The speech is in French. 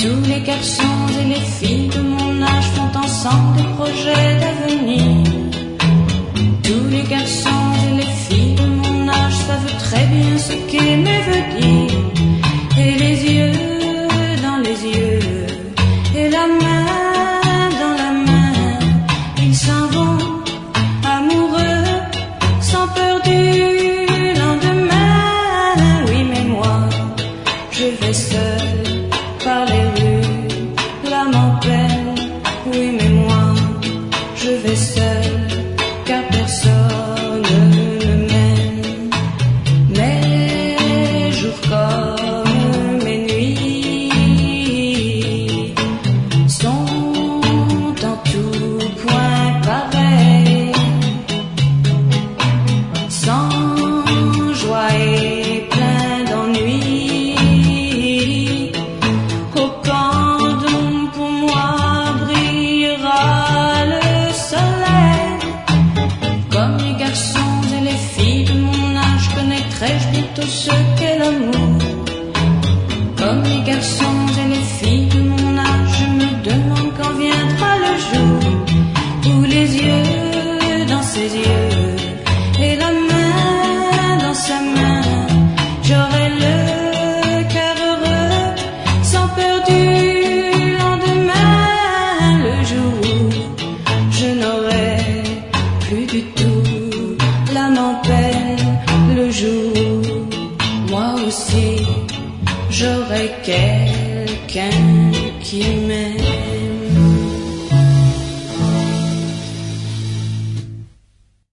Tous les garçons et les filles de mon âge font ensemble des projets d'avenir. Tous les garçons et les filles de mon âge savent très bien ce qu'aimer veut dire. Et les yeux dans les yeux, et la main dans la main, ils s'en vont amoureux, sans peur du lendemain. Oui, mais moi, je vais seul par les rues, l'âme en peine. Oui, mais moi, je vais seul, car personne ne m'aime. Mes jours comme mes nuits sont en tout point pareils, sans joie et plein d'ennui. Au camp d'où pour moi brillera le soleil. Comme les garçons et les filles de mon âge, connaîtrai-je bientôt ce qu'est l'amour. Comme les garçons et les filles de mon âge, je me demande quand viendra le jour où les yeux dans ses yeux et la main dans sa main, j'aurai le cœur heureux, sans peur du lendemain. Le jour où je n'aurai plus du tout l'âme en peine. Le jour où moi aussi j'aurai quelqu'un qui m'aime.